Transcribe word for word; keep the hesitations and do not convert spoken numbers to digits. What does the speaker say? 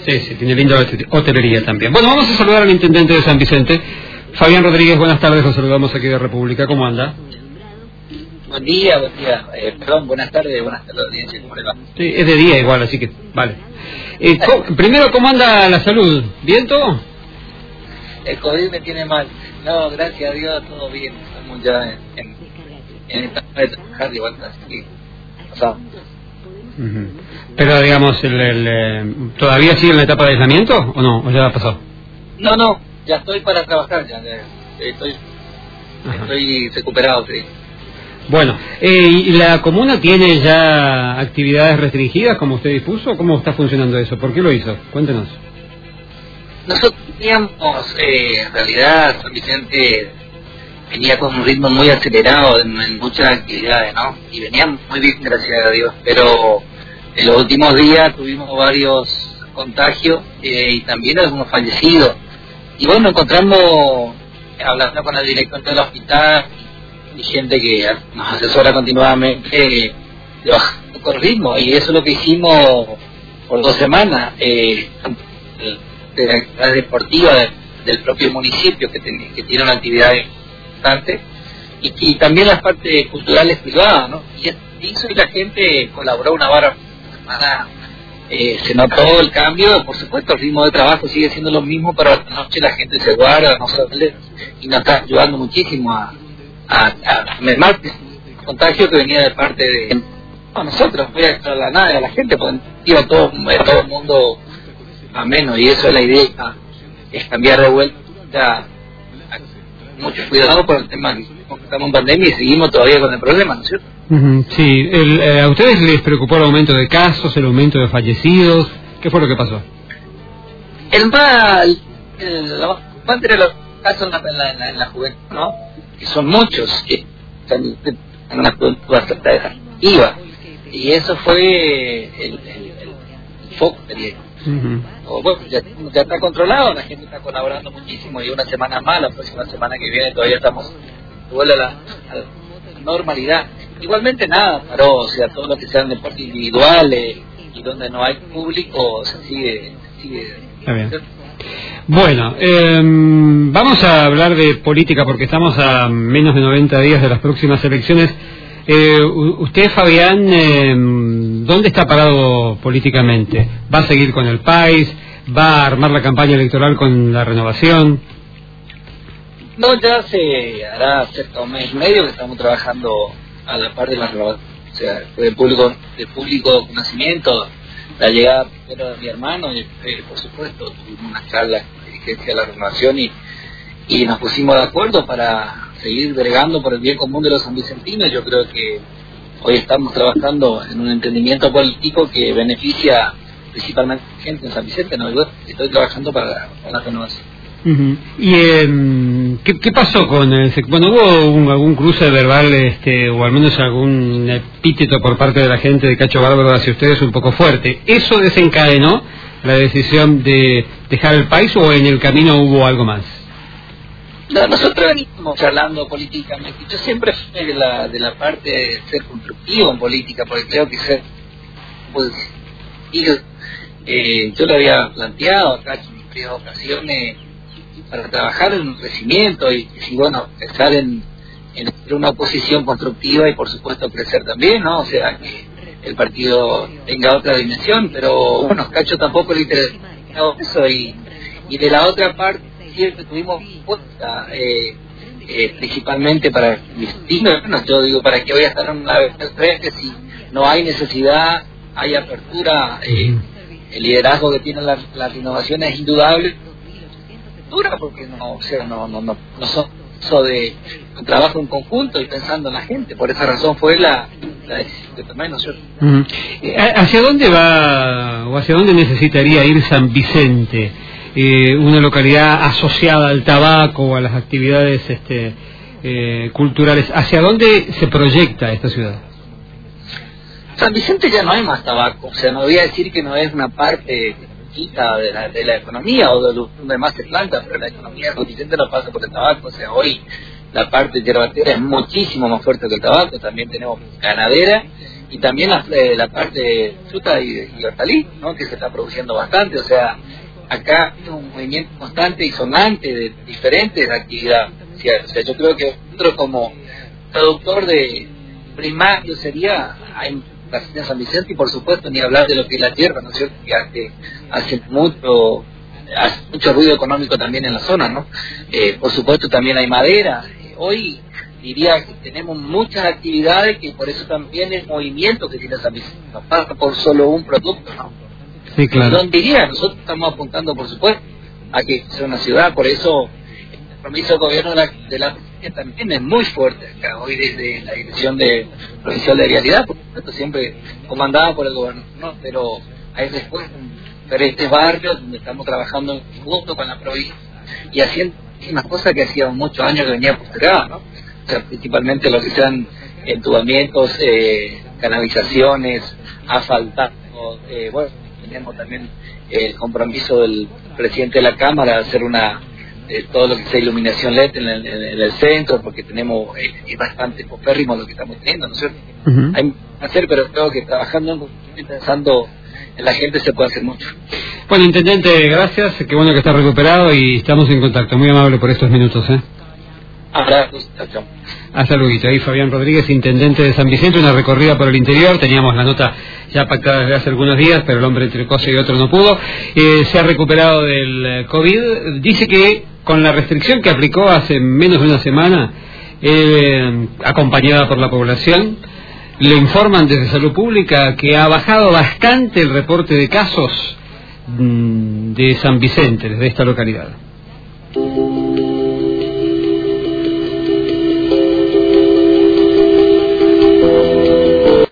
Sí, sí, tiene linda hotelería también. Bueno, vamos a saludar al intendente de San Vicente, Fabián Rodríguez. Buenas tardes, los saludamos aquí de República. ¿Cómo anda? Buen día, buen día. Eh, perdón, buenas tardes, buenas tardes, audiencia. ¿Cómo le va? Sí, es de día igual, así que vale. Eh, ¿cómo, primero, ¿cómo anda la salud? ¿Bien todo? El COVID me tiene mal. No, gracias a Dios, todo bien. Estamos ya en, en, en etapa de trabajar de vuelta, así que pasamos. Uh-huh. Pero, digamos, el, el, eh, ¿todavía sigue en la etapa de aislamiento o no? ¿O ya ha pasado? No, no, ya estoy para trabajar, ya, ya estoy, estoy recuperado, sí. Bueno, eh, ¿y la comuna tiene ya actividades restringidas como usted dispuso? ¿Cómo está funcionando eso? ¿Por qué lo hizo? Cuéntenos. Nosotros teníamos, eh, en realidad, San Vicente venía con un ritmo muy acelerado en, en muchas actividades, ¿no? Y veníamos muy bien, gracias a Dios, pero en los últimos días tuvimos varios contagios eh, y también algunos fallecidos. Y bueno, encontramos, hablando con el director del hospital y gente que nos asesora continuamente, eh, de bajar el ritmo, y eso es lo que hicimos por dos semanas. Eh, de la actividad deportiva de, del propio municipio, que, ten, que tiene una actividad importante, y, y también las partes culturales privadas, ¿no? Y eso, y la gente colaboró una vara semana. Eh, se notó el cambio. Por supuesto, el ritmo de trabajo sigue siendo lo mismo, pero a la noche la gente se guarda, no sale, y nos está ayudando muchísimo a, a, a mermar el contagio que venía de parte de no, nosotros, voy a la nada de la gente, porque iba todo, todo el mundo a menos, y eso es la idea, es cambiar de vuelta. Mucho cuidado por el tema que estamos en pandemia y seguimos todavía con el problema, ¿no es cierto? Uh-huh. Sí, el, eh, ¿a ustedes les preocupó el aumento de casos, el aumento de fallecidos? ¿Qué fue lo que pasó? El mal, el, lo más entre los casos en la, en, la, en, la, en la juventud, ¿no? Que son muchos, que están en una juventud bastante activa, y eso fue el, el, el foco que Uh-huh. O, bueno, ya, ya está controlado, la gente está colaborando muchísimo, y una semana más, la próxima semana que viene todavía estamos de vuelta a la, a la normalidad. Igualmente nada paró, o sea, todo lo que sean deportes individuales y donde no hay público se sigue, se sigue. Está bien. Bueno, eh, vamos a hablar de política porque estamos a menos de noventa días de las próximas elecciones. Eh, usted, Fabián, eh, ¿dónde está parado políticamente? ¿Va a seguir con el país? ¿Va a armar la campaña electoral con la Renovación? No, ya se hará cerca de un mes y medio que estamos trabajando a la par de la Renovación. O sea, de público, de público conocimiento, la llegada primero de mi hermano, y eh, por supuesto tuvimos una charla con la dirigencia de la Renovación, y, y nos pusimos de acuerdo para seguir bregando por el bien común de los sanvicentinos. Yo creo que hoy estamos trabajando en un entendimiento político que beneficia principalmente a la gente en San Vicente, ¿no? Yo estoy trabajando para, para la renovación. Uh-huh. ¿Y eh, ¿qué, qué pasó con el sec- bueno, hubo un, algún cruce verbal, este, o al menos algún epíteto por parte de la gente de Cacho Bárbaro hacia ustedes un poco fuerte? ¿Eso desencadenó la decisión de dejar el país, o en el camino hubo algo más? No, nosotros venimos charlando políticamente. Yo siempre fui de la, de la parte de ser constructivo en política, porque creo que ser, pues, eh, yo lo había planteado acá en varias ocasiones, para trabajar en un crecimiento y, y bueno, estar en, en una oposición constructiva y por supuesto crecer también, ¿no? O sea, que el partido tenga otra dimensión, pero bueno, Cacho tampoco le interesa eso, y, y de la otra parte siempre tuvimos puesta, eh, eh, principalmente para mis niños. Bueno, yo digo, ¿para qué voy a estar en una frente si no hay necesidad, hay apertura? Eh, el liderazgo que tiene la, la renovación es indudable, dura, porque no, o sea, no, no, no, no son eso de un trabajo en conjunto y pensando en la gente. Por esa razón fue la, la decisión que tomé, ¿no es cierto? Uh-huh. ¿Hacia dónde va o hacia dónde necesitaría ir San Vicente? Eh, una localidad asociada al tabaco o a las actividades este, eh, culturales. ¿Hacia dónde se proyecta esta ciudad? San Vicente ya no hay más tabaco, o sea, no voy a decir que no es una parte quita de la, de la economía o de donde más se planta, pero la economía de San Vicente no pasa por el tabaco. O sea, hoy la parte yerbatera es muchísimo más fuerte que el tabaco. También tenemos ganadera y también la, eh, la parte de fruta y, y hortaliza, ¿no? Que se está produciendo bastante. O sea, acá hay un movimiento constante y sonante de diferentes actividades. O sea, yo creo que nosotros como productor de primario sería hay la ciudad de San Vicente, y por supuesto ni hablar de lo que es la tierra, ¿no es cierto?, que hace, hace mucho hace mucho ruido económico también en la zona, ¿no? Eh, por supuesto también hay madera. Eh, hoy diría que tenemos muchas actividades, que por eso también el movimiento que tiene San Vicente no pasa por solo un producto, ¿no? Sí, claro. Entonces, diría, nosotros estamos apuntando, por supuesto, a que sea una ciudad, por eso el compromiso del gobierno de la, de la provincia también es muy fuerte acá. Hoy desde la Dirección de Provincial de Vialidad, por supuesto, siempre comandada por el gobierno, ¿no? Pero hay después diferentes barrios donde estamos trabajando junto con la provincia y haciendo unas cosas que hacíamos muchos años que venía postergada, ¿no? O sea, principalmente lo que sean entubamientos, eh, canalizaciones, asfaltados, eh, bueno, tenemos también el compromiso del presidente de la Cámara de hacer una eh, todo lo que sea iluminación L E D en el, en el centro, porque tenemos eh, es bastante popérrimo lo que estamos teniendo, ¿no es cierto? Uh-huh. Hay que hacer, pero creo que trabajando, pensando en la gente, se puede hacer mucho. Bueno, intendente, gracias, qué bueno que está recuperado y estamos en contacto. Muy amable por estos minutos, ¿eh? Hasta luego. Ahí Fabián Rodríguez, intendente de San Vicente, una recorrida por el interior. Teníamos la nota ya pactada desde hace algunos días, pero el hombre entre cosa y otro no pudo. Eh, se ha recuperado del COVID. Dice que con la restricción que aplicó hace menos de una semana, eh, acompañada por la población, le informan desde Salud Pública que ha bajado bastante el reporte de casos mmm, de San Vicente, desde esta localidad.